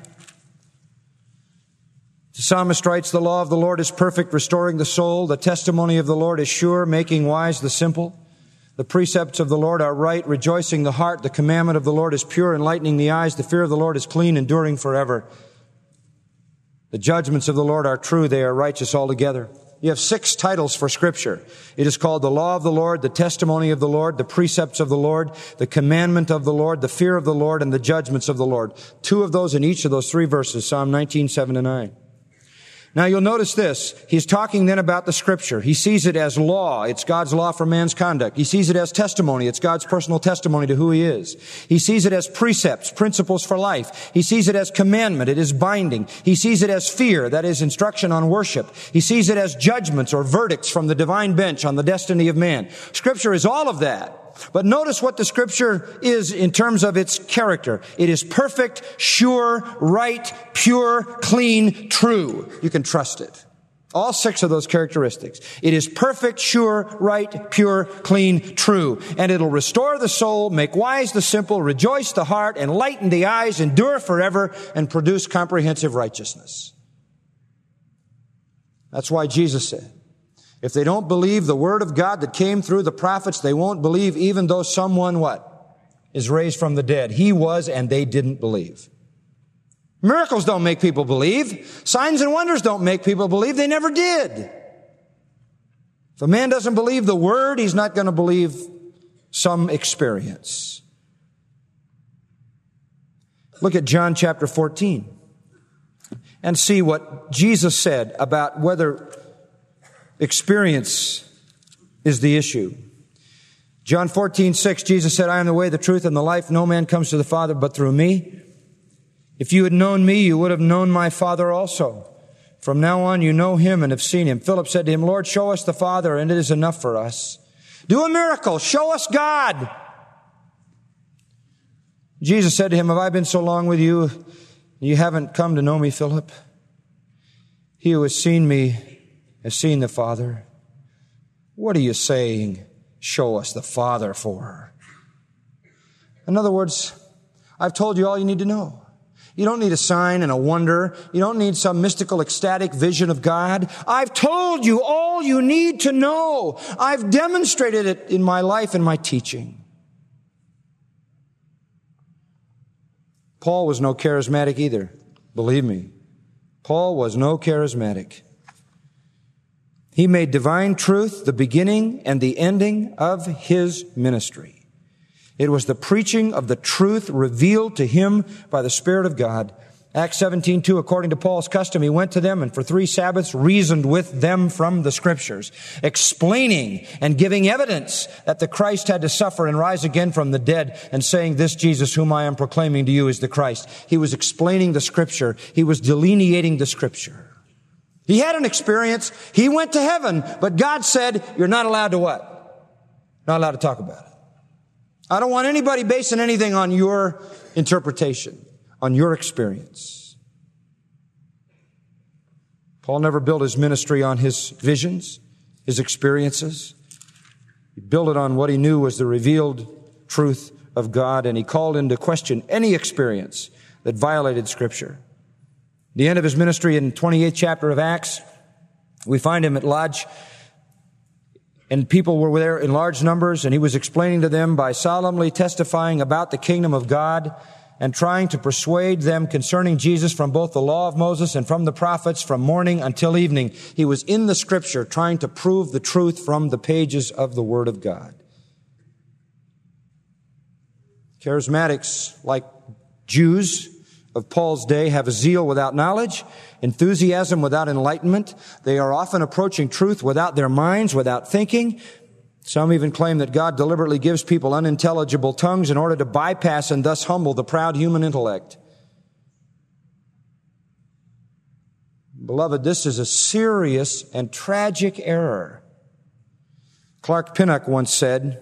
the psalmist writes, the law of the Lord is perfect, restoring the soul. The testimony of the Lord is sure, making wise the simple. The precepts of the Lord are right, rejoicing the heart. The commandment of the Lord is pure, enlightening the eyes. The fear of the Lord is clean, enduring forever. The judgments of the Lord are true. They are righteous altogether. You have six titles for Scripture. It is called the law of the Lord, the testimony of the Lord, the precepts of the Lord, the commandment of the Lord, the fear of the Lord, and the judgments of the Lord. Two of those in each of those three verses, Psalm nineteen, seven to nine. Now you'll notice this. He's talking then about the Scripture. He sees it as law. It's God's law for man's conduct. He sees it as testimony. It's God's personal testimony to who He is. He sees it as precepts, principles for life. He sees it as commandment. It is binding. He sees it as fear. That is instruction on worship. He sees it as judgments or verdicts from the divine bench on the destiny of man. Scripture is all of that. But notice what the Scripture is in terms of its character. It is perfect, sure, right, pure, clean, true. You can trust it. All six of those characteristics. It is perfect, sure, right, pure, clean, true. And it'll restore the soul, make wise the simple, rejoice the heart, enlighten the eyes, endure forever, and produce comprehensive righteousness. That's why Jesus said, if they don't believe the word of God that came through the prophets, they won't believe even though someone, what? Is raised from the dead. He was, and they didn't believe. Miracles don't make people believe. Signs and wonders don't make people believe. They never did. If a man doesn't believe the word, he's not going to believe some experience. Look at John chapter fourteen and see what Jesus said about whether experience is the issue. John fourteen, six, Jesus said, I am the way, the truth, and the life. No man comes to the Father but through me. If you had known me, you would have known my Father also. From now on, you know Him and have seen Him. Philip said to Him, Lord, show us the Father, and it is enough for us. Do a miracle. Show us God. Jesus said to him, have I been so long with you, you haven't come to know me, Philip? He who has seen me has seen the Father. What are you saying, show us the Father for? In other words, I've told you all you need to know. You don't need a sign and a wonder. You don't need some mystical, ecstatic vision of God. I've told you all you need to know. I've demonstrated it in my life and my teaching. Paul was no charismatic either. Believe me. Paul was no charismatic. He made divine truth the beginning and the ending of his ministry. It was the preaching of the truth revealed to him by the Spirit of God Acts seventeen two, according to Paul's custom, he went to them and for three Sabbaths reasoned with them from the Scriptures, explaining and giving evidence that the Christ had to suffer and rise again from the dead, and saying, this Jesus whom I am proclaiming to you is the Christ. He was explaining the Scripture. He was delineating the Scripture. He had an experience. He went to heaven, but God said, you're not allowed to what? Not allowed to talk about it. I don't want anybody basing anything on your interpretation, on your experience. Paul never built his ministry on his visions, his experiences. He built it on what he knew was the revealed truth of God, and he called into question any experience that violated Scripture. At the end of his ministry in the twenty-eighth chapter of Acts, we find him at Lodge, and people were there in large numbers, and he was explaining to them by solemnly testifying about the kingdom of God and trying to persuade them concerning Jesus from both the law of Moses and from the prophets from morning until evening. He was in the Scripture trying to prove the truth from the pages of the Word of God. Charismatics, like Jews of Paul's day, have a zeal without knowledge, enthusiasm without enlightenment. They are often approaching truth without their minds, without thinking. Some even claim that God deliberately gives people unintelligible tongues in order to bypass and thus humble the proud human intellect. Beloved, this is a serious and tragic error. Clark Pinnock once said,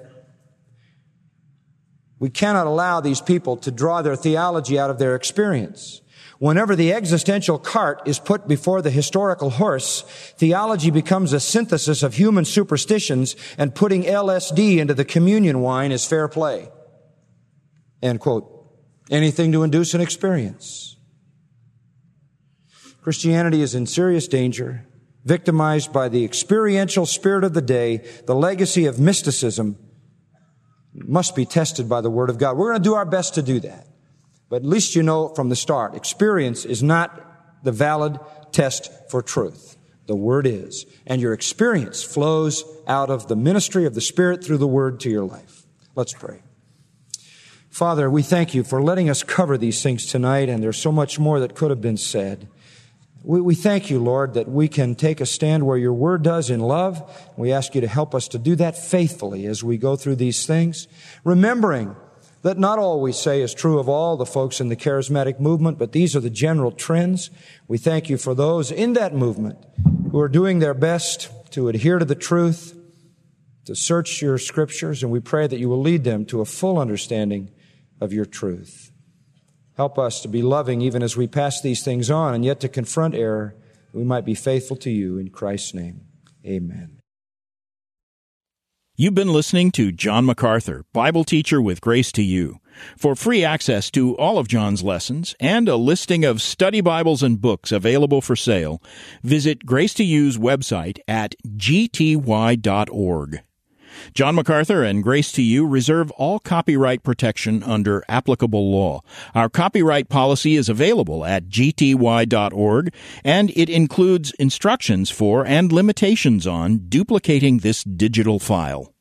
we cannot allow these people to draw their theology out of their experience. Whenever the existential cart is put before the historical horse, theology becomes a synthesis of human superstitions, and putting L S D into the communion wine is fair play. End quote. Anything to induce an experience. Christianity is in serious danger, victimized by the experiential spirit of the day. The legacy of mysticism must be tested by the Word of God. We're going to do our best to do that. But at least you know from the start, experience is not the valid test for truth. The Word is. And your experience flows out of the ministry of the Spirit through the Word to your life. Let's pray. Father, we thank you for letting us cover these things tonight, and there's so much more that could have been said. We, we thank you, Lord, that we can take a stand where your Word does in love. We ask you to help us to do that faithfully as we go through these things, remembering that not all we say is true of all the folks in the charismatic movement, but these are the general trends. We thank you for those in that movement who are doing their best to adhere to the truth, to search your Scriptures, and we pray that you will lead them to a full understanding of your truth. Help us to be loving even as we pass these things on, and yet to confront error, we might be faithful to you. In Christ's name, amen. You've been listening to John MacArthur, Bible teacher with Grace to You. For free access to all of John's lessons and a listing of study Bibles and books available for sale, visit Grace to You's website at g t y dot org. John MacArthur and Grace to You reserve all copyright protection under applicable law. Our copyright policy is available at g t y dot org, and it includes instructions for and limitations on duplicating this digital file.